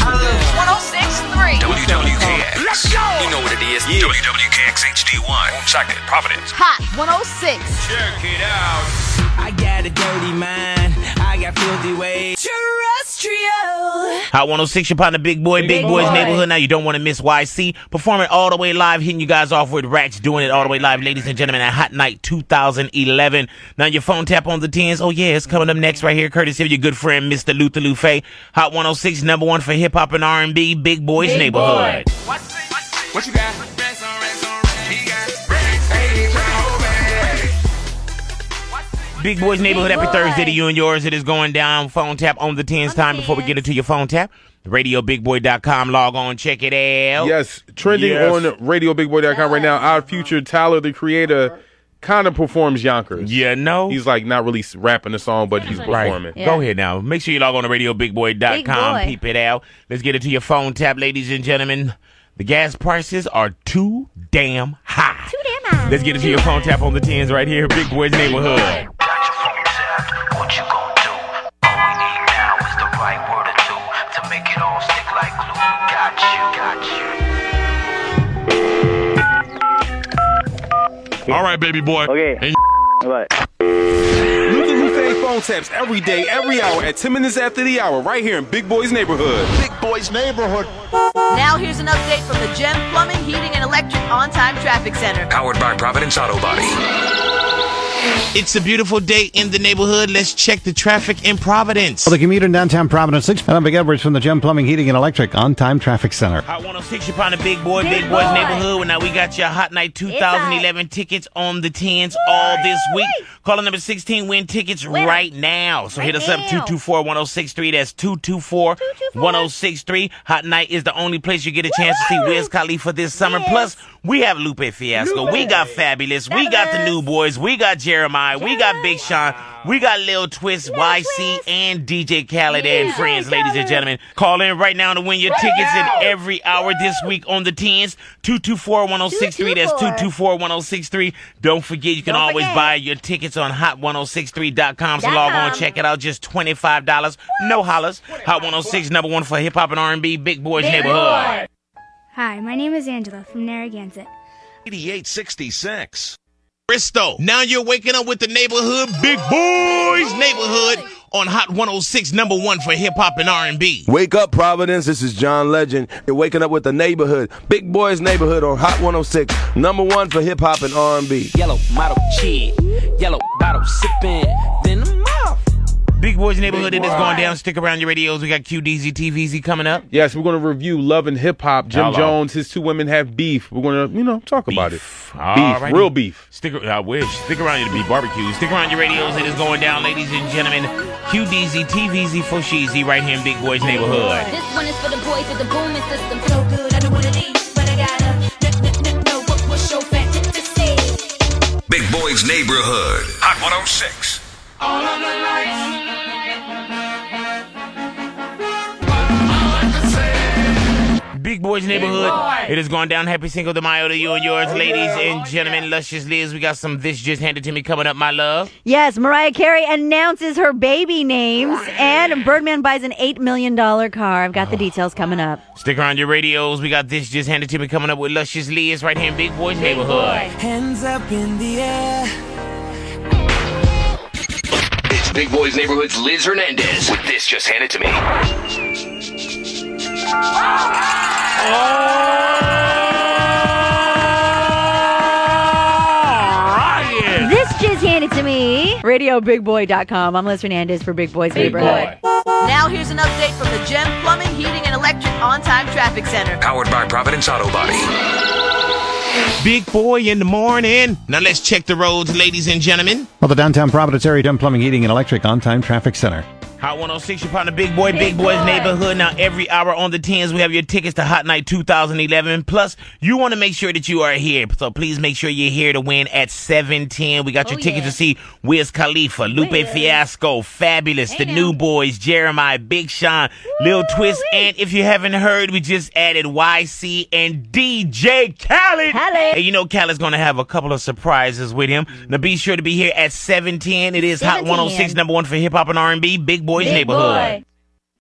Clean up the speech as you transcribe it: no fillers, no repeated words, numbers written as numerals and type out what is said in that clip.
106.3. WWKX. Let's go. You know what it is. Yeah. WWKX HD1. Woonsocket, Providence. Hot 106. Check it out. I got a dirty mind. I got filthy ways. Terrestrial. Hot 106, your partner, Big Boy's Neighborhood. Now you don't want to miss YC performing all the way live, hitting you guys off with Racks, doing it all the way live, ladies and gentlemen, at Hot Night 2011. Now your phone tap on the 10s. Oh yeah, it's coming up next right here, courtesy of your good friend, Mr. Luther Lufe. Hot 106, number one for hip hop and R&B, Big Boy's Neighborhood. What you got? Big Boy's Neighborhood, happy Thursday to you and yours. It is going down. Phone tap on the 10s time. Before we get into your phone tap, RadioBigBoy.com. Log on, check it out. Yes, trending on RadioBigBoy.com right now. Our future Tyler, the Creator, kind of performs Yonkers. Yeah, no. He's like not really rapping the song, but he's performing. Right. Yeah. Go ahead now. Make sure you log on to RadioBigBoy.com. Peep it out. Let's get into your phone tap, ladies and gentlemen. The gas prices are too damn high. Let's get into your phone tap on the 10s right here, Big Boy's Neighborhood. What you gonna do? All we need now is the right word or two to make it all stick like glue. Got you. All right, baby boy. Okay. And All right. Luther Lufe phone taps every day, every hour at 10 minutes after the hour, right here in Big Boy's Neighborhood. Big Boy's Neighborhood. Now here's an update from the Gem Plumbing, Heating, and Electric On-Time Traffic Center. Powered by Providence Auto Body. It's a beautiful day in the neighborhood. Let's check the traffic in Providence. Well, the commute in downtown Providence, 6. And I'm Big Edwards from the Gem Plumbing, Heating, and Electric On-Time Traffic Center. Hot 106, you're on the Big Boy's Neighborhood. Well, now we got your Hot Night 2011 tickets on the 10s all this week. Caller number 16, win tickets right now. So hit us up, 224-1063. That's 224-1063. Hot Night is the only place you get a chance to see Wiz Khalifa this summer. Plus, we have Lupe Fiasco. We got Fabulous. We got the New Boys. We got Jeremiah. We got Big Sean. We got Lil Twist, YC, and DJ Khaled and friends, ladies and gentlemen. Call in right now to win your tickets in every hour this week on the 10s. 224-1063. That's 224-1063. Don't forget, you can always buy your tickets on hot1063.com. So log on, check it out. Just $25. No hollers. Hot 106, number one for hip hop and R&B, Big Boy's Neighborhood. Hi, my name is Angela from Narragansett. 8866. Bristow. Now you're waking up with the neighborhood, Big Boy's Neighborhood on Hot 106, number one for hip hop and R&B. Wake up, Providence. This is John Legend. You're waking up with the neighborhood, Big Boy's Neighborhood on Hot 106, number one for hip hop and R&B. Yellow model cheat. Yellow bottle sipping. Then I'm off. Big Boy's Neighborhood, it is going down. Stick around your radios. We got QDZ, TVZ coming up. Yes, we're going to review Love and Hip Hop. Jim Jones, his two women have beef. We're going to, talk about it. Beef, real beef. I wish. Stick around to be barbecue. Stick around your radios. It is going down, ladies and gentlemen. QDZ, TVZ, for Sheezy, right here in Big Boy's Neighborhood. This one is for the boys with the booming system. So good, I know what it is, but I gotta know what's your fantasy. Big Boy's Neighborhood. Hot 106. All of the lights. Big Boy's Neighborhood. It is going down. Happy Cinco de Mayo to you and yours, ladies and gentlemen. Luscious Liz, we got some This Just Handed to Me coming up, my love. Yes, Mariah Carey announces her baby names, and Birdman buys an $8 million car. I've got the details coming up. Stick around your radios. We got This Just Handed to Me coming up with Luscious Liz right here in Big Boy's Neighborhood. Hands up in the air. It's Big Boy's Neighborhood's Liz Hernandez with This Just Handed to Me. This just handed to me. RadioBigBoy.com. I'm Liz Hernandez for Big Boy's Neighborhood. Now here's an update from the Gem Plumbing, Heating, and Electric On-Time Traffic Center. Powered by Providence Auto Body. Big Boy in the morning. Now let's check the roads, ladies and gentlemen. Well, the downtown Providence area, Gem Plumbing, Heating, and Electric On-Time Traffic Center. Hot 106, you're partner Big Boy's Neighborhood. Now, every hour on the 10s, we have your tickets to Hot Night 2011. Plus, you want to make sure that you are here. So please make sure you're here to win at 7:10. We got your tickets to see Wiz Khalifa, Lupe Fiasco, Fabulous, the New Boys, Jeremiah, Big Sean, Lil Twist. And if you haven't heard, we just added YC and DJ Khaled. And you know Khaled's going to have a couple of surprises with him. Now, be sure to be here at 7:10. It is Hot 106, number one for hip hop and R&B, Big Boy's Neighborhood.